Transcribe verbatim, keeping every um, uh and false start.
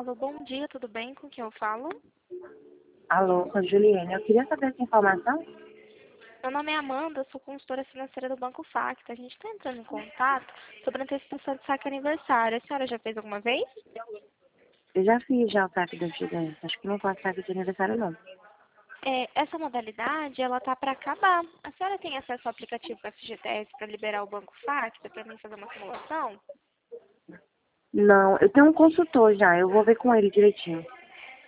Alô, bom dia, tudo bem? Com quem eu falo? Alô, com a Juliane. Eu queria saber essa informação. Meu nome é Amanda, sou consultora financeira do Banco Facta. A gente está entrando em contato sobre antecipação de saque aniversário. A senhora já fez alguma vez? Eu já fiz já o saque da estudante. Acho que não faço saque de aniversário, não. É, essa modalidade, ela tá para acabar. A senhora tem acesso ao aplicativo F G T S para liberar o Banco Facta, para mim fazer uma simulação? Não, eu tenho um consultor já. Eu vou ver com ele direitinho.